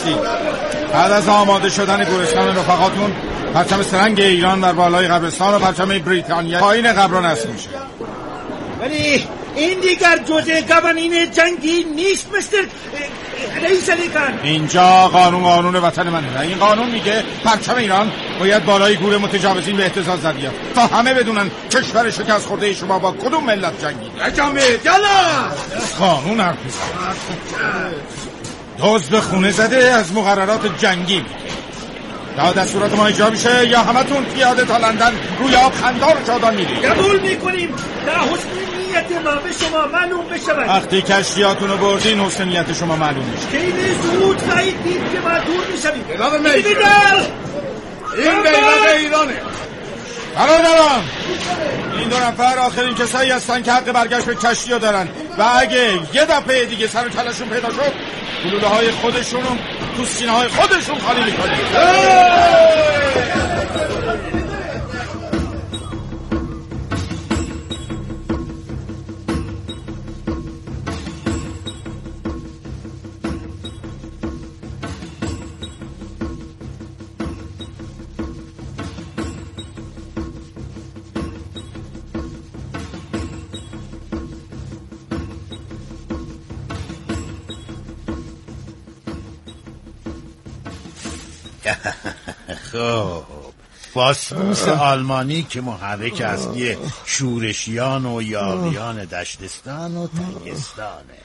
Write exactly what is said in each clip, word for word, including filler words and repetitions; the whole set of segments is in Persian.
هستی. بعد از آماده شدن گورستان رفقاتون پرچم سرنگ ایران در بالای قبرستان و پرچم بریتانیا پایین قبر نصب میشه. ولی این دیگر جزء قوانین جنگی نیست مستر رئیس لیکن. اینجا قانون قانون وطن منه. این قانون میگه پرچم ایران باید بالای گور متجاوزین به اهتزاز زد تا همه بدونن کشور شکست خورده شما با کدوم ملت جنگید. اجامه یالا قانون حرف دزد خونه زده از مقررات جنگی میگه. یا دستورات ما اجرا میشه یا همتون پیاده تا لندن روی آب خندار و چادان میرید. قبول میکنیم در حسن نیت ما به شما معلوم بشود. وقتی کشتیاتون رو بردین حسن نیت شما معلوم میشه. خیلی زود خواهید دید که ما دور میشویم. جناب میجر این بیرق ایرانه. برادران این دو نفر آخرین کسایی هستن که حق برگشت به کشتی رو دارن و اگه یه دفعه دیگه سر و کلشون پیدا شد گلوله های خودشون رو تو سینه های خودشون خالی میکنه. خب واسموس آلمانی که محرک اصلی شورشیان و یاغیان دشتستان و تنگستانه.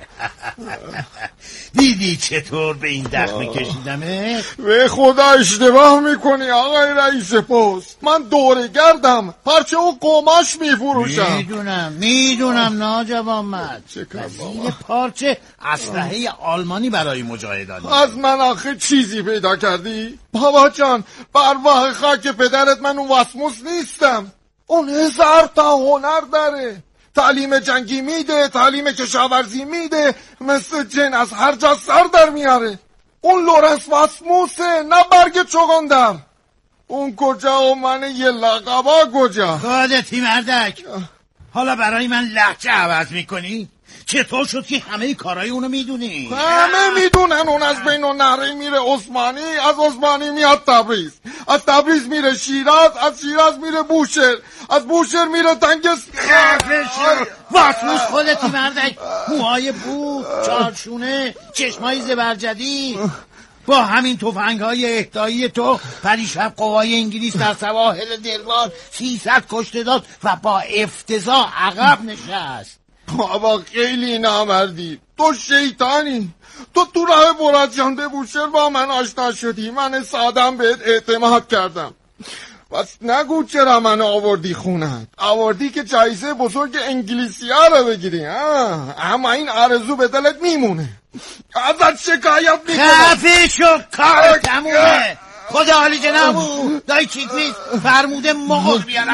دیدی چطور به این دخمه کشیدمه؟ به خدا اشتباه میکنی آقای رئیس پست. من دوره گردم پرچه و قماش میفروشم. میدونم میدونم ناجوانمرد. زیر پارچه اسلحه آلمانی برای مجاهدان. از من آخه چیزی پیدا کردی؟ بابا جان بر واه خاک پدرت من اون واسموس نیستم. اون هزار تا هنر داره. تعلیم جنگی میده، تعلیم کشاورزی میده، مثل جن از هر جا سر در میاره. اون لورنس واسموسه نه برگ چغندر. اون کجا و من یه لقبا کجا؟ خودتی مردک. حالا برای من لهجه عوض میکنی؟ چطور شد که همه کارهای اونو میدونی؟ همه میدونن اون از بین النهرین میره عثمانی، از عثمانی میاد تبریز، از تبریز میره شیراز، از شیراز میره بوشهر، از بوشهر میره تنگستان. واسموس خودتی مردک. موهای بو، چارشونه، چشمای زبرجدی. با همین تفنگ‌های اهدایی تو پریشب قوای انگلیس در سواحل دلوار سیصد کشته داد و با افتضاح عقب نشست. بابا خیلی نامردی. تو شیطانی. تو تو راه برادشانده بوشهر با من آشنا شدی. من سادم بهت اعتماد کردم. بس نگو چرا من آوردی خونت. آوردی که جایزه بزرگ انگلیسی ها رو بگیری. اما این آرزو به دلت میمونه. ازت شکایت میکنم. خفه شو کار تمومه. خدا حالی جنابو دای چیکویز فرموده مغل بیارم.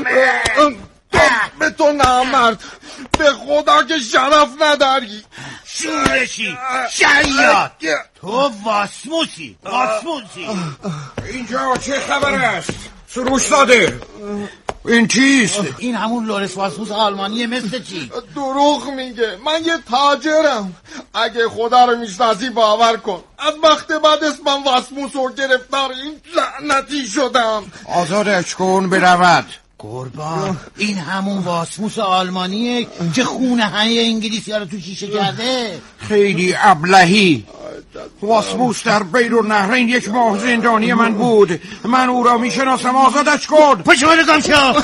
به تو نامرد. به خدا که شرف نداری. شورشی شیاد. تو واسموسی واسموسی. اینجا چه خبر است؟ سروش داده این چیست؟ این همون لورنس واسموس آلمانیه. مثل چی؟ دروغ میگه. من یه تاجرم. اگه خدا رو میشناسی باور کن از وقت بعد اسمم واسموس و گرفتار این لعنتی شدم. آزادش کن برود. قربان این همون واسموس آلمانیه که خونه های انگلیسی ها رو تو شیشه کرده. خیلی ابلهی. واسموس در بیرالنهرین یک ماه زندانی من بود. من او را میشناسم. آزادش کن. پشت من گم شو.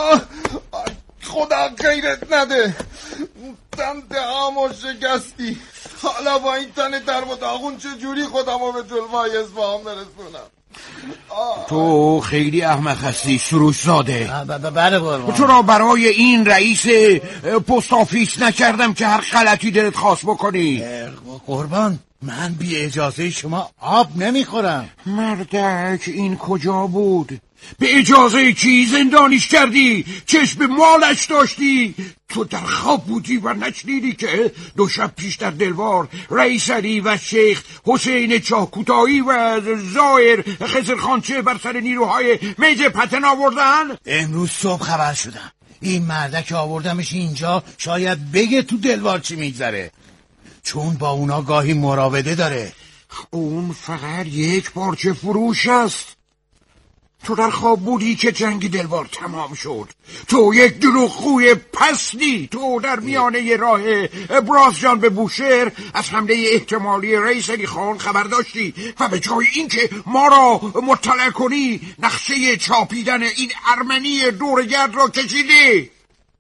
خدا غیرت نده. تن دهامو شکستی. حالا با این تن در و داغون چجوری خودمو به جلوه اصفهان برسونم؟ تو خیلی احمق هستی سروش زاده. بله قربان. تو را برای این رئیس پست آفیس نکردم که هر غلطی دلت خواست بکنی. قربان من بی اجازه شما آب نمیخورم. مردک این کجا بود؟ به اجازه کی زندانیش کردی؟ چشم مالش داشتی؟ تو در خواب بودی و نشنیدی که دو شب پیش در دلوار رئیس علی و شیخ حسین چاکوتایی و زایر خضرخانچه بر سر نیروهای میجر پتن آوردن؟ امروز صبح خبر شدم. این مردک آوردمش اینجا شاید بگه تو دلوار چی میگذره، چون با اونا گاهی مراوده داره. اون فقط یک پارچه فروش است. تو در خواب بودی که جنگ دلوار تمام شد. تو یک دروغگوی پستی. تو در میانه راه براس جان به بوشهر از حمله احتمالی رئیس علی خان خبر داشتی و به جای اینکه ما را مطلع کنی نقشه چاپیدن این ارمنی دورگرد را کشیدی.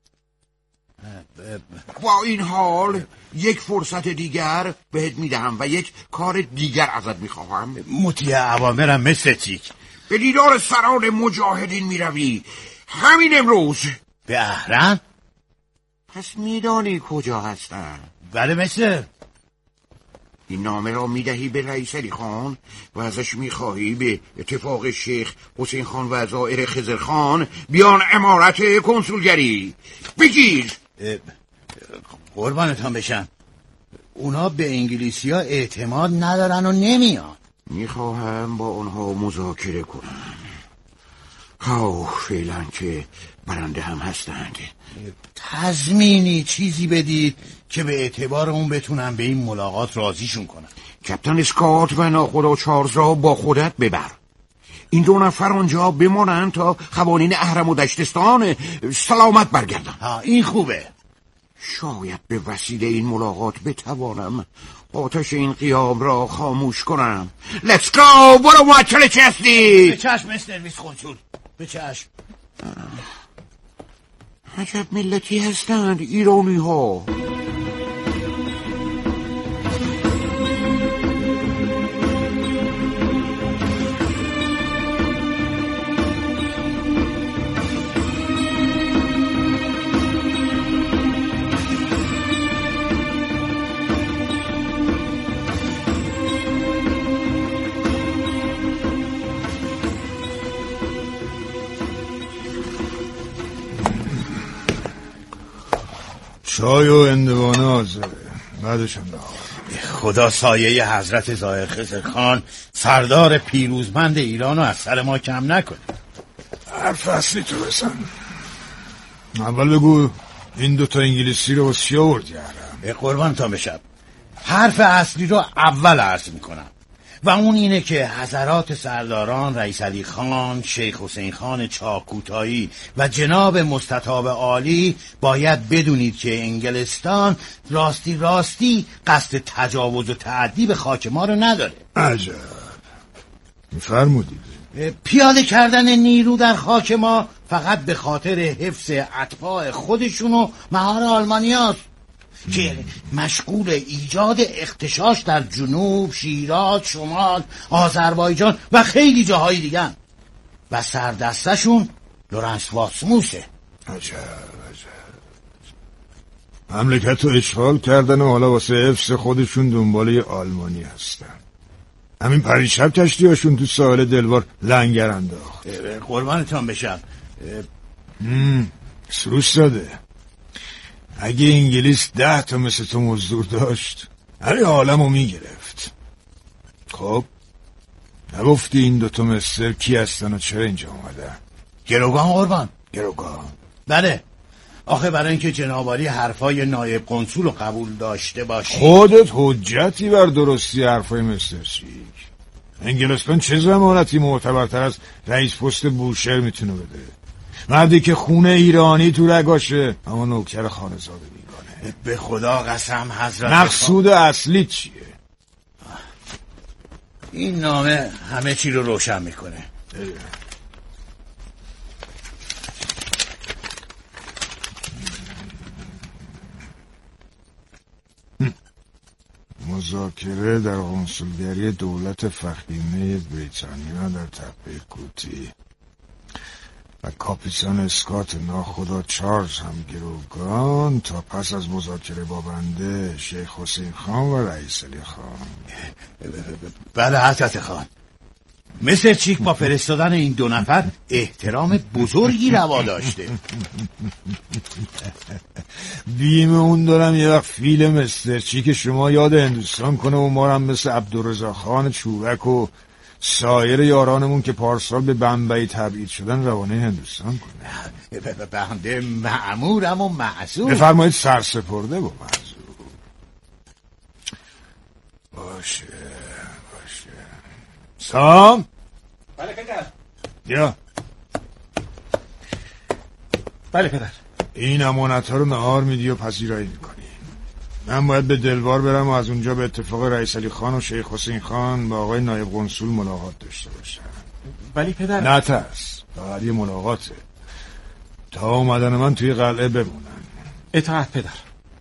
با این حال یک فرصت دیگر بهت میدهم و یک کار دیگر ازت میخواهم. مطیع اوامرم مثل تیک. به دیدار سران مجاهدین میروی همین امروز. به اهرم؟ پس میدانی کجا هستن؟ بله مثل. این نامه را میدهی به رئیس علی خان و ازش میخواهی به اتفاق شیخ حسین خان و زائر خضر خان بیان امارت کنسولگری. بگیر. قربانتان بشم، اونا به انگلیسی ها اعتماد ندارن و نمیان. میخواهم با اونها مذاکره کنم. ها فعلا که برنده هم هستند. تضمینی چیزی بدید که به اعتبار اون بتونم به این ملاقات راضیشون کنم. کپتن اسکات و ناخدا چارلز را با خودت ببر. این دو نفر آنجا بمانند تا قوانین اهرم و دشتستان سلامت برگردن. ها این خوبه. شاید به وسیله این ملاقات بتوانم آتش این قیام را خاموش کنم. Let's go. برو معطل چه هستی؟ به چشم مستر ویس خونسول، به چشم. عجب ملتی هستند ایرانی ها. چای و اندوانه حاضره، بعدشم خدا سایه حضرت ظاهر خضر خان سردار پیروزمند ایران رو از سر ما کم نکنه. حرف اصلی تو بسن. اول بگو این دوتا انگلیسی رو از چی آوردی؟ به قربان تا بشم، حرف اصلی رو اول عرض میکنم و اون اینه که حضرات سرداران رئیس علی خان، شیخ حسین خان چاکوتایی و جناب مستطاب عالی باید بدونید که انگلستان راستی راستی قصد تجاوز و تعدی به خاک ما رو نداره. عجب میفرمودید. پیاده کردن نیرو در خاک ما فقط به خاطر حفظ اتباع خودشون و مهار آلمانیاست که مشغول ایجاد اختشاش در جنوب، شیراز، شمال، آذربایجان و خیلی جاهای دیگه و سردستشون لورنس واسموسه. عجب عجب. مملکت رو اشغال کردن و حالا واسه حفظ خودشون دنبال یه آلمانی هستن. همین پریشب کشتی هاشون تو ساحل دلوار لنگر انداخت. قربانتان بشم. سروش داده اگه انگلیس ده تا مثل تو مزدور داشت هر عالم رو میگرفت. خب نگفتی این دوتا مستر کی هستن و چرا اینجا اومدن؟ گروگان قربان. گروگان؟ بله، آخه برای اینکه جنابالی حرفای نایب قنصول رو قبول داشته باشی. خودت حجتی بر درستی حرفای مستر چیک. انگلستان چه ضمانتی معتبرتر از رئیس پست بوشهر میتونه بده؟ مردی که خونه ایرانی تو رگاشه اما نوکر خانزاده میگانه. به خدا قسم حضرت مقصود اصلی چیه؟ این نامه همه چی رو روشن میکنه. مذاکره در کنسولگری دولت فخیمه بریتانیا در تپه کوتی و کاپیتان اسکات ناخدا چارلز هم گروگان تا پس از مذاکره با بنده شیخ حسین خان و رئیس علی خان. بله حضرت خان. مستر چیک با فرستادن این دو نفر احترام بزرگی روا داشته. بیم اون دارم یه وقت فیل مستر چیک شما یاد هندوستان کنه و ما هم مثل عبدالرضا خان چوبک و سایر یارانمون که پارسال به بمبئی تبعید شدن روانه هندوستان کنه. بنده مأمورم و معصوم. بفرمایید سرسپرده با معذور. باشه سام. بله پدر. یا بله پدر. این امانت ها رو نهار میدی و پذیرایی میکنی. من باید به دلوار برم و از اونجا به اتفاق رئیس علی خان و شیخ حسین خان با آقای نایب قنصول ملاقات داشته باشم. ولی پدر نه ترس، فقط یه ملاقاته تا اومدن من توی قلعه بمونن. اطاعت پدر.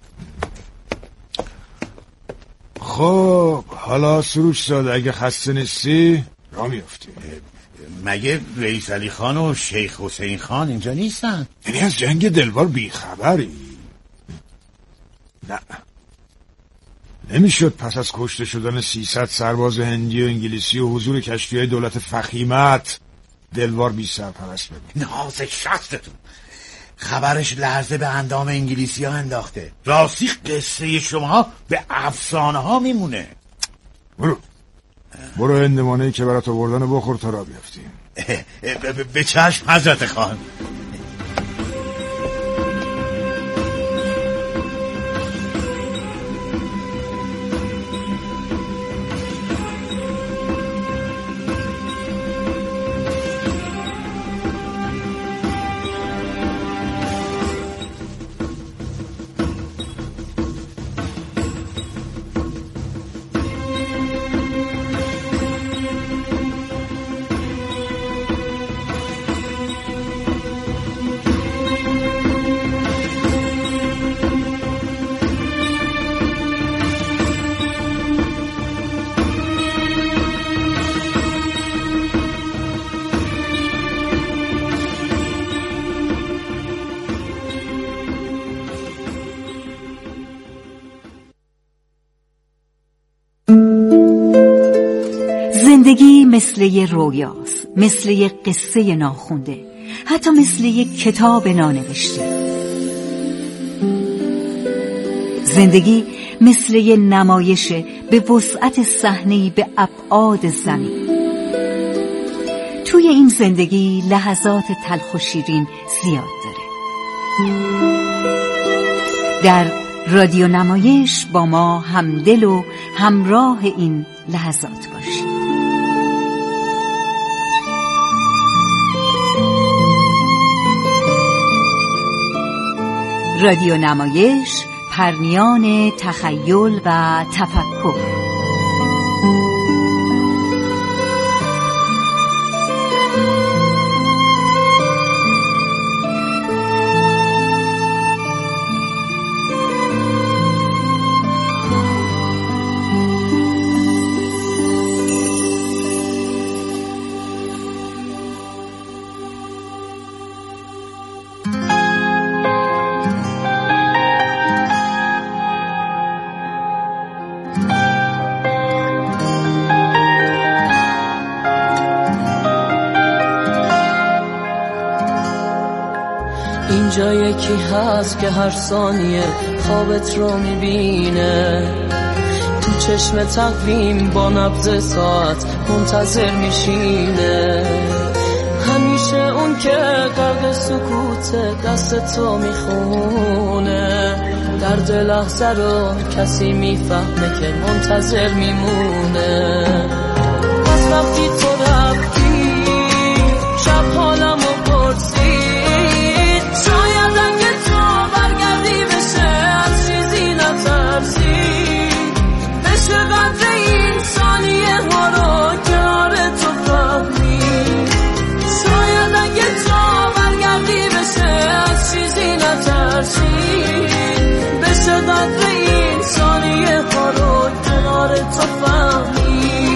خب حالا سروش زاده اگه خسته نیستی را میافتی. مگه رئیس علی خان و شیخ حسین خان اینجا نیستن؟ یعنی از جنگ دلوار بیخبری؟ نه نمیشد پس از کشته شدن سیصد سرباز هندی و انگلیسی و حضور کشتی‌های دولت فخیمت دلوار بی سرپرست بمونه. ناز شستتون خبرش لرزه به اندام انگلیسی ها انداخته. راستی قصه شما به افسانه ها میمونه. برو برو هندمانه‌ای که برات آوردن بخور تا را بیافتیم. به چشم حضرت خان. زندگی مثل یه رویاست، مثل یه قصه ناخونده، حتی مثل یه کتاب نانوشته. زندگی مثل یه نمایش به وسعت صحنه‌ای به ابعاد زمین. توی این زندگی لحظات تلخ و شیرین زیاد داره. در رادیو نمایش با ما همدل و همراه این لحظات باشید. رادیو نمایش، پرنیان تخیل و تفکر. اینجا یکی هست که هر ثانیه خوابت رو میبینه، تو چشم تقویم با نبض ساعت منتظر میشینه. همیشه اون که غرق سکوت دست تو میخونه، درد لحظه رو کسی میفهمه که منتظر میمونه. از وقتی تو رفتی شب حالم رو پرسی، شاید اگه تو برگردی بشه از چیزی نترسی، بشه قدر این ثانیه ها رو کنار تو فهمی. شاید اگه تو برگردی بشه از چیزی نترسی، بشه قدر این ثانیه ها رو کنار تو فهمی.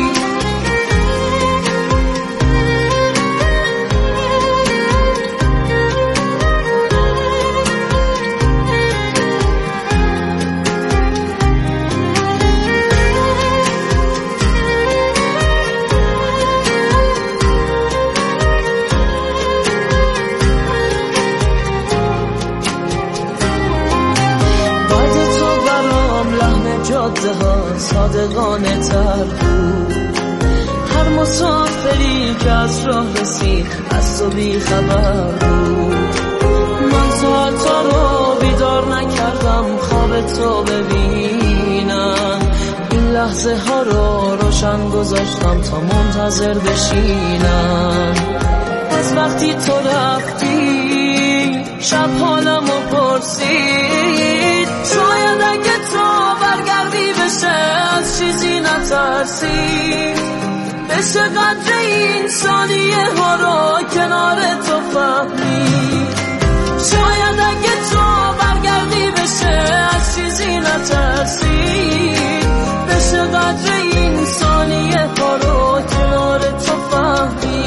جاده ها صادقانه تر بود، هر مسافری که از راه رسید از تو بی خبر بود. من تا تا رو بیدار نکردم خواب تو ببینم، این لحظه ها رو روشن گذاشتم تا منتظر بشینم. از وقتی تو رفتی شب حالمو پرسید، شاید اگه تو برگردی بشه از چیزی نترسی، بشه قدر این ثانیه ها رو کنار تو فهمی. شاید اگه تو برگردی بشه از چیزی نترسی، بشه قدر این ثانیه ها رو کنار تو فهمی.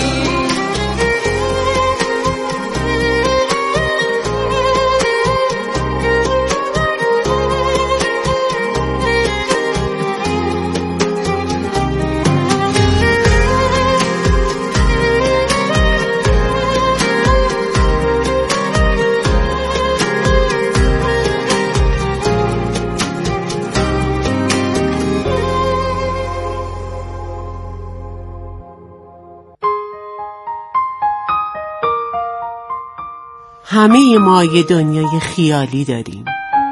همه ما یه دنیای خیالی داریم.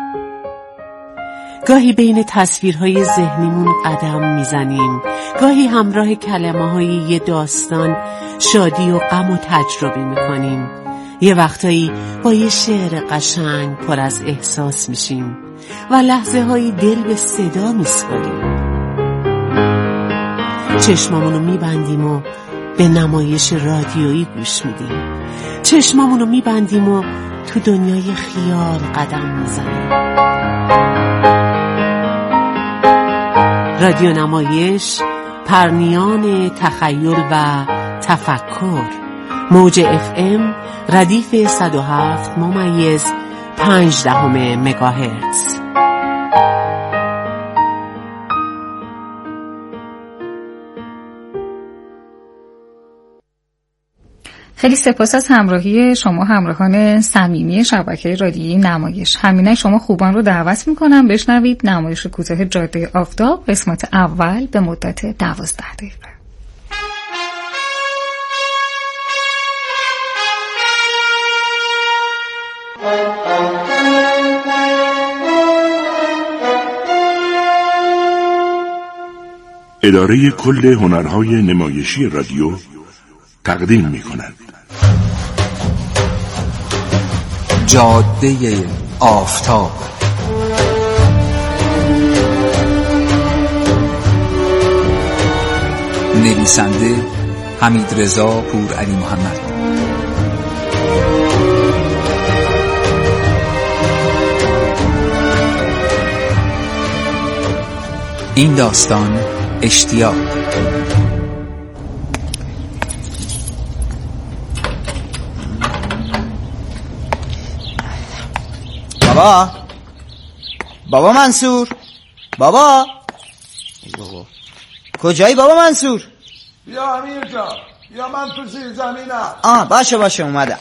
گاهی بین تصویرهای ذهنیمون قدم میزنیم، گاهی همراه کلمه‌های یه داستان شادی و غم و تجربه میکنیم، یه وقتایی با یه شعر قشنگ پر از احساس میشیم و لحظه های دل به صدا میسپاریم. چشمامونو میبندیم و به نمایش رادیویی گوش میدیم، چشمامونو میبندیم و تو دنیای خیال قدم میزنیم. رادیو نمایش، پرنیان تخیل و تفکر، موج اف ام ردیف صد و هفت ممیز پنج دهم مگاهرتز. خیلی سپاس از همراهی شما همراهان صمیمی شبکه رادیویی نمایش. همینه شما خوبان رو دعوت میکنم بشنوید نمایش کوتاه جاده آفتاب قسمت اول به مدت دوازده دقیقه. اداره کل هنرهای نمایشی رادیو تقدیم می‌کند جاده آفتاب. نویسنده حمیدرضا پورعلی محمد. این داستان اشتیاق. بابا بابا منصور، بابا بابا کجایی بابا منصور؟ بیا امیر جان، بیا من تو زیر زمینم. آه باشه باشه اومدم.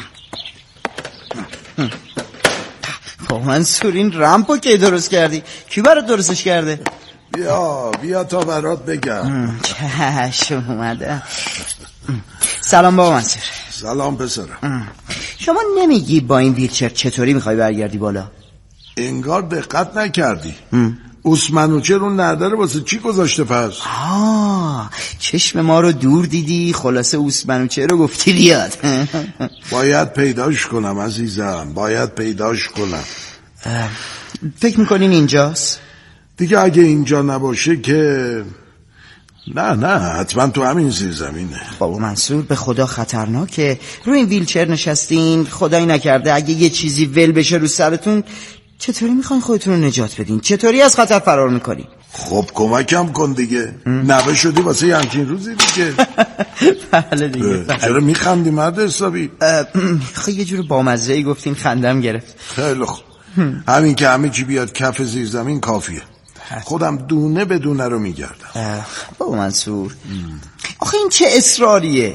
بابا منصور این رمپو کی درست کردی؟ کی برات درستش کرده؟ بیا بیا تا برات بگم. چشم اومدم. سلام بابا منصور. سلام پسرم. شما نمیگی با این ویلچر چطوری میخوای برگردی بالا؟ انگار دقت نکردی. اوسمنوچه رو نداره واسه چی گذاشته پس؟ آه چشم ما رو دور دیدی، خلاصه اوسمنوچه رو گفتی بیاد. باید پیداش کنم عزیزم، باید پیداش کنم. فکر میکنین اینجاست؟ دیگه اگه اینجا نباشه که نه نه حتما تو همین زیر زمینه. بابا منصور به خدا خطرناکه، رو این ویلچر نشستین، خدایی نکرده اگه یه چیزی ول بشه رو سرتون چطوری میخواین خودتون رو نجات بدین؟ چطوری از خطر فرار میکنین؟ خب کمکم کن دیگه. نوه شدی واسه یه همچین روزی دیگه. بله دیگه. چرا میخندی مرد حسابی؟ خب یه جور بامزه‌ای گفتین خندم گرفت. خیلی خوب، همین که همه چی بیاد کف زیر زمین کافیه. خودم دونه به دونه رو میگردم. بابا منصور آخه این چه اصراریه؟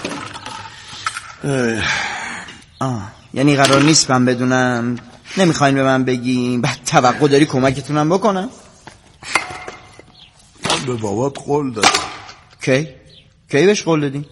آه یعنی قرار نیست من بدونم؟ نمیخواین به من بگین؟ بعد توقع داری کمکتونم بکنم؟ من به بابات قول دادم. کی؟ کی بهش قول دادی؟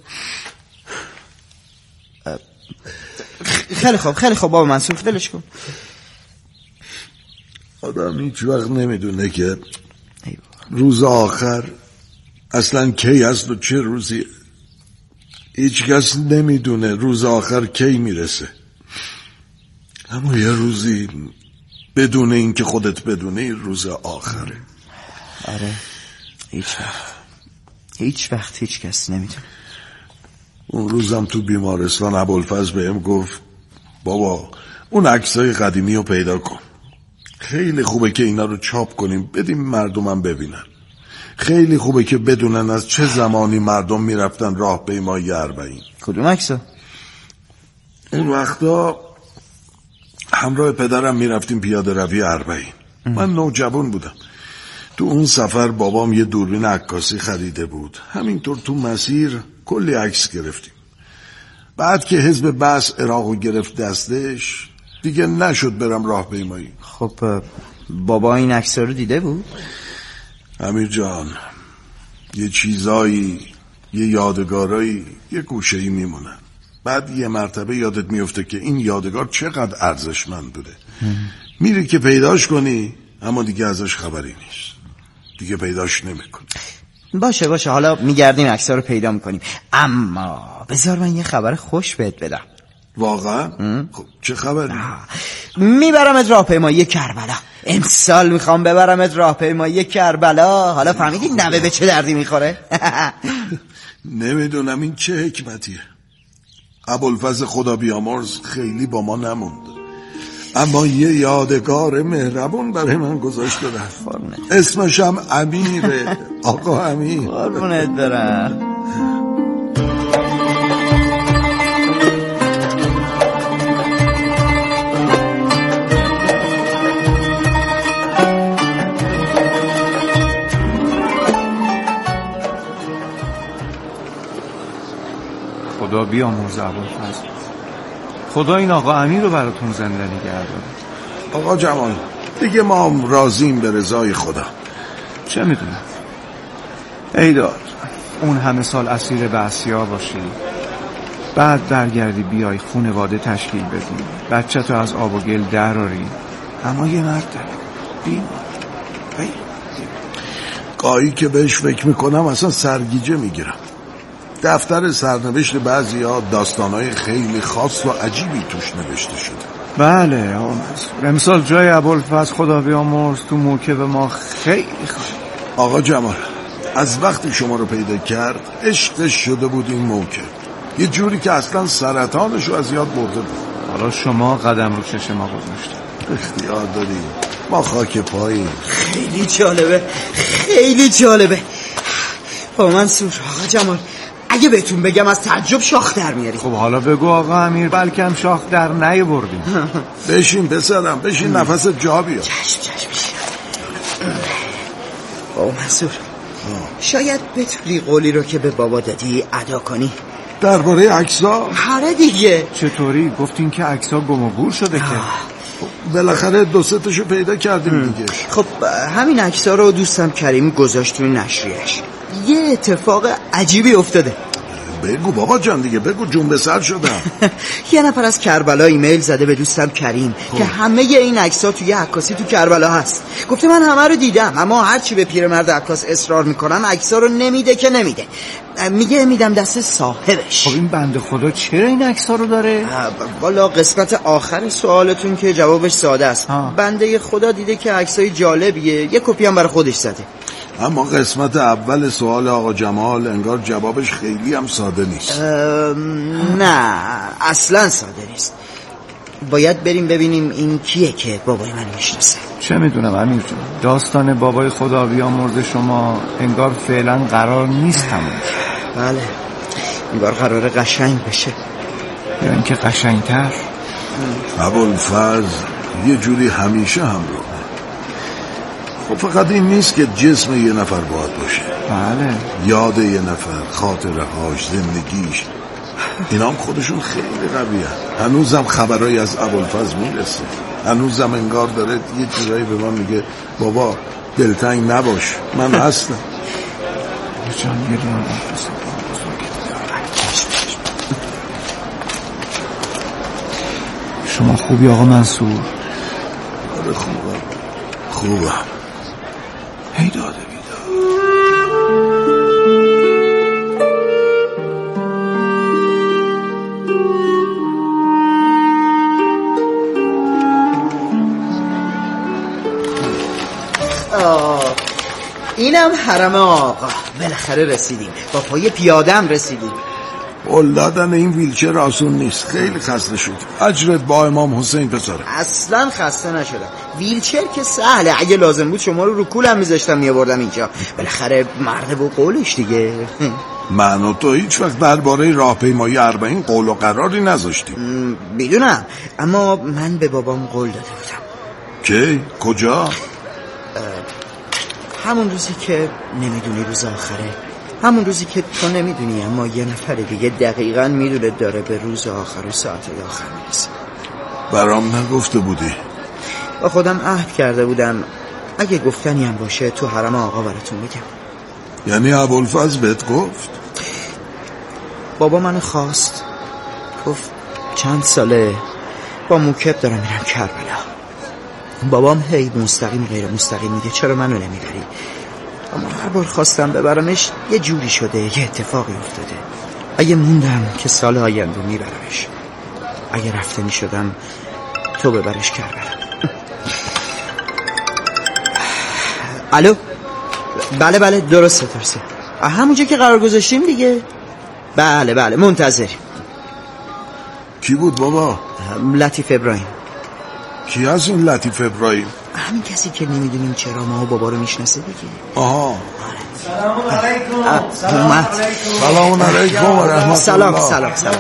خیلی خوب خیلی خوب بابا منصور ولش کن. آدم هیچ وقت نمیدونه که روز آخر اصلا کی هست و چه روزی؟ هیچ کس نمیدونه روز آخر کی میرسه. اما یه روزی بدون این که خودت بدونی روز آخره. آره هیچ وقت هیچ وقت هیچ کس نمیدونه. اون روزم تو بیمارستان ابوالفضل بهم گفت بابا اون عکسای قدیمی رو پیدا کن، خیلی خوبه که اینا رو چاپ کنیم بدیم مردمم ببینن، خیلی خوبه که بدونن از چه زمانی مردم میرفتن راه پیمایی اربعین. کدوم عکسا؟ اون وقتا همراه پدرم میرفتیم پیاده روی اربعین. من نوجوان بودم. تو اون سفر بابام یه دوربین عکاسی خریده بود، همینطور تو مسیر کلی عکس گرفتیم. بعد که حزب بعث عراقو گرفت دستش دیگه نشد برم راه پیمایی. خب بابا این عکس‌ها رو دیده بود؟ امیر جان یه چیزایی، یه یادگارایی یه گوشه‌ای میمونن، بعد یه مرتبه یادت میفته که این یادگار چقدر ارزشمند بوده. میری که پیداش کنی اما دیگه ازش خبری نیست، دیگه پیداش نمیکنی. باشه باشه حالا میگردیم عکس‌ها رو پیدا میکنیم. اما بذار من یه خبر خوش بهت بدم. واقعا؟ خب چه خبری؟ میبرمت راهپیمایی کربلا. امسال میخوام ببرمت راهپیمایی کربلا. حالا فهمیدی نوه به چه دردی میخوره؟ نمیدونم این چه حکمتیه. ابوالفضل خدا بیامرز خیلی با ما نموند، اما یه یادگار مهربون برای من گذاشته رفت. اسمش هم امیره. آقا امیر قربونت برم. خدا بیامرز ابوالفضل، خدا این آقا امیر رو براتون زنده نگه داره. آقا جمال دیگه ما هم راضیم به رضای خدا. چه میدونم ایداد اون همه سال اسیر بعثیا باشی، بعد برگردی بیای خونواده تشکیل بدی، بچه تو از آب و گل دراری، اما یه مرد بیمار. گاهی که بهش فکر میکنم اصلا سرگیجه میگیرم. دفتر سرنوشت بعضی ها داستانهای خیلی خاص و عجیبی توش نوشته شده. بله آقا منصور، امسال جای ابوالفضل خدا بیامرز تو موکب ما خیلی خواهد. آقا جمال از وقتی شما رو پیدا کرد عشقش شده بود این موکب، یه جوری که اصلا سرطانش رو از یاد برده بود. حالا شما قدم رو چشم ما گذاشتید. اختیار داری، ما خاک پاییم. خیلی جالبه خیلی جالبه. با منصور آقا جمال اگه بهتون بگم از تعجب شاخ در میاری. خب حالا بگو آقا امیر، بلکه هم شاخ در نیاوردیم. بشین پسرم بشین، نفس جا بیا. چشم چشم بابا منصور شاید بتونی قولی رو که به بابا دادی ادا کنی درباره عکس‌ها؟ آره دیگه. چطوری؟ گفتین که عکس‌ها گم و گور شده که. بالاخره دو سه تاشو پیدا کردیم دیگه. خب همین عکس‌ها رو دوستم کریم گذاشت توی نشریه‌اش. یه اتفاق عجیبی افتاده. بگو بابا جان دیگه بگو، جون به سر شدم. یه نفر از کربلا ایمیل زده به دوستم کریم خوب. که همه این عکس‌ها توی عکاسی تو کربلا هست. گفته من همه رو دیدم اما هر چی به پیرمرد عکاس اصرار میکنم عکس‌ها رو نمیده که نمیده. میگه میدم دست صاحبش. خب این بنده خدا چرا این عکس‌ها رو داره؟ والا قسمت آخر سوالتون که جوابش ساده است. ها. بنده خدا دیده که عکسای جالبیه، یه کپی هم برای خودش زده. اما قسمت اول سوال آقا جمال انگار جوابش خیلی هم ساده نیست. نه اصلا ساده نیست. باید بریم ببینیم این کیه که بابای من میشناسه. چه میدونم امیر جان، داستان بابای خدا بیامرز شما انگار فعلا قرار نیست تموم شه. بله انگار قراره قشنگ بشه، یا اینکه قشنگتر. ابوالفضل یه جوری همیشه همراه. خب فقط این نیست که جسم یه نفر باید باشه. بله. یاد یه نفر، خاطره هاش، زندگیش، اینا هم خودشون خیلی قویه. هنوزم خبرایی از ابوالفضل میرسه، هنوزم انگار داره یه چیزایی به من میگه بابا دلتنگ نباش من هستم. جان گریان شما خوبی آقا منصور؟ آره خوبم خوبم. هی داده بیداد اینم حرم آقا. بالاخره رسیدیم، با پای پیادم رسیدیم. ولادن این ویلچر آسون نیست، خیلی خسته شد. اجرت با امام حسین پسرم. اصلا خسته نشدم. ویلچر که سهله، اگه لازم بود شما رو رو کولم میذاشتم میآوردم اینجا. بالاخره مرد و قولش دیگه. من و تو هیچ وقت درباره راهپیمایی اربعین قول و قراری نذاشتیم. میدونم، اما من به بابام قول داده بودم. که کجا؟ همون روزی که نمیدونی روز آخره، همون روزی که تو نمیدونی اما یه نفر دیگه دقیقاً میدونه داره به روز آخر و ساعت آخر میرسه. برام نگفته بودی؟ با خودم عهد کرده بودم اگه گفتنی هم باشه تو حرم آقا براتون میگم. یعنی ابوالفضل بهت گفت؟ بابا منو خواست، گفت چند ساله با موکب دارم میرم کربلا. بابام هی مستقیم غیر مستقیم میگه چرا منو نمیبری؟ اما هر بار خواستم ببرمش یه جوری شده، یه اتفاقی افتاده. اگه موندم که سال آینده میبرمش، اگه رفته میشدم تو ببرش کربلا. الو؟ بله بله درسته درسته، همونجا که قرار گذاشتیم دیگه. بله بله منتظریم. کی بود بابا؟ لطیف ابراهیم. کی از این لطیف ابراهیم؟ همین کسی که نمیدونیم چرا ما بابا رو میشناسه دیگه. آها. سلام علیکم. سلام علیکم و رحمت الله. سلام سلام سلام.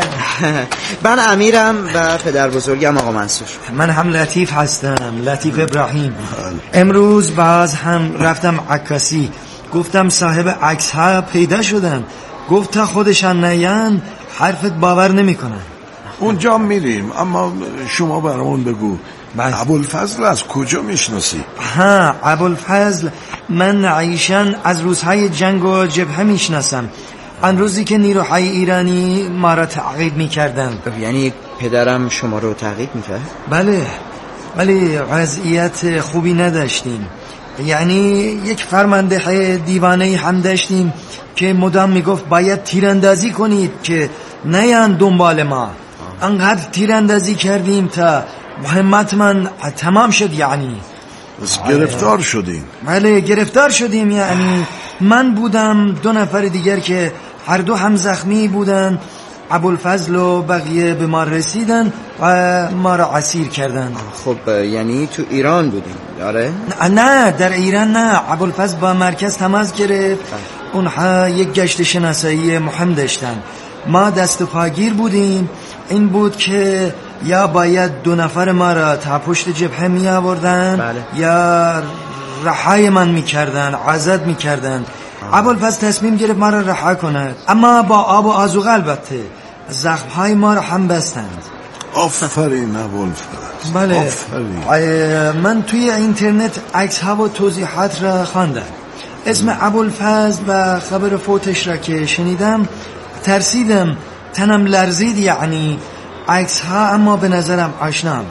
من امیرم و پدر بزرگم آقا منصور. من هم لطیف هستم، لطیف ابراهیم. امروز باز هم رفتم عکاسی، گفتم صاحب عکس ها پیدا شدن، گفت تا خودشان نیان حرفت باور نمیکنن. اونجا میریم، اما شما برامون بگو ابوالفضل از کجا میشناسی؟ ها ابوالفضل من عیشان از روزهای جنگ و جبهه میشناسم، آن روزی که نیروهای ایرانی ما را تعقیب میکردن. یعنی پدرم شما رو تعقیب میکرد؟ بله ولی وضعیت خوبی نداشتیم، یعنی یک فرمانده دیوانه هم داشتیم که مدام میگفت باید تیراندازی کنید که نیان دنبال ما. انقدر تیراندازی کردیم تا مهمت من تمام شد. یعنی بس گرفتار شدیم؟ بله گرفتار شدیم، یعنی من بودم، دو نفر دیگر که هر دو هم زخمی بودن. ابوالفضل و بقیه به ما رسیدن و ما را اسیر کردن. خب یعنی تو ایران بودیم؟ آره؟ نه در ایران نه، ابوالفضل با مرکز تماس گرفت، اونها یک گشت شناسایی مهم داشتن. ما دست و پاگیر بودیم، این بود که یا باید دو نفر ما را تا پشت جبهه می آوردن، بله. یا رهای من می کردن، عزت می کردن. ابوالفضل تصمیم گرفت ما را رها کند، اما با آب و آذوقه. البته زخمهای ما را هم بستند. آفرین ابوالفضل. بله آفرین. من توی اینترنت عکس ها و توضیحات را خواندم. اسم ابوالفضل و خبر فوتش را که شنیدم ترسیدم، تنم لرزید. یعنی عکس ها اما به نظرم آشنا آمد.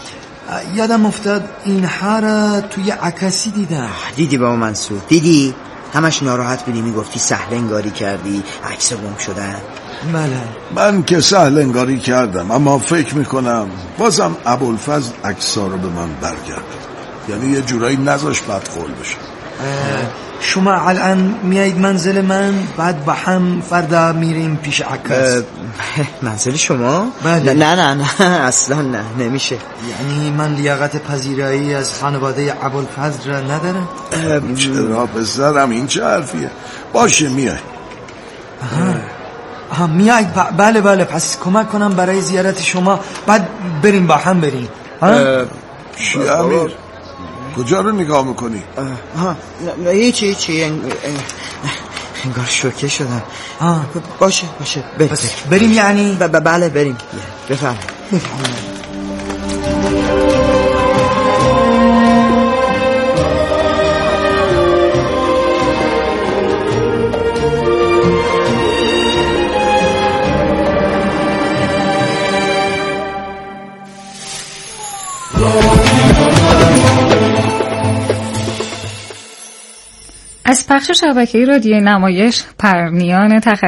یادم افتاد اینها را توی عکاسی دیدم. دیدی بابا منصور؟ دیدی؟ همش ناراحت بودی، میگفتی سهل انگاری کردی، عکس گم شدن. بله من که سهل انگاری کردم، اما فکر میکنم بازم ابوالفضل عکس‌ها رو به من برگرد، یعنی یه جورایی نذاش بد قول بشه. شما الان میایید منزل من، بعد با هم فردا میریم پیش عکاس. منزل شما؟ بله. نه نه نه اصلا نه، نمیشه. یعنی من لیاقت پذیرایی از خانواده ابوالفضل را ندارم؟ چرا پسرم، این چه حرفیه؟ باشه میای. ها میایید. بله بله، پس کمک کنم برای زیارت شما، بعد بریم با هم بریم. چی امیر؟ کجا رو نگاه میکنی؟ ها هیچی هیچی، انگار شوکه شدم. باشه باشه بریم بریم. یعنی بله بریم. بفرم بفرم. از پخش شبکه‌ای رادیو نمایش پرنیان تخ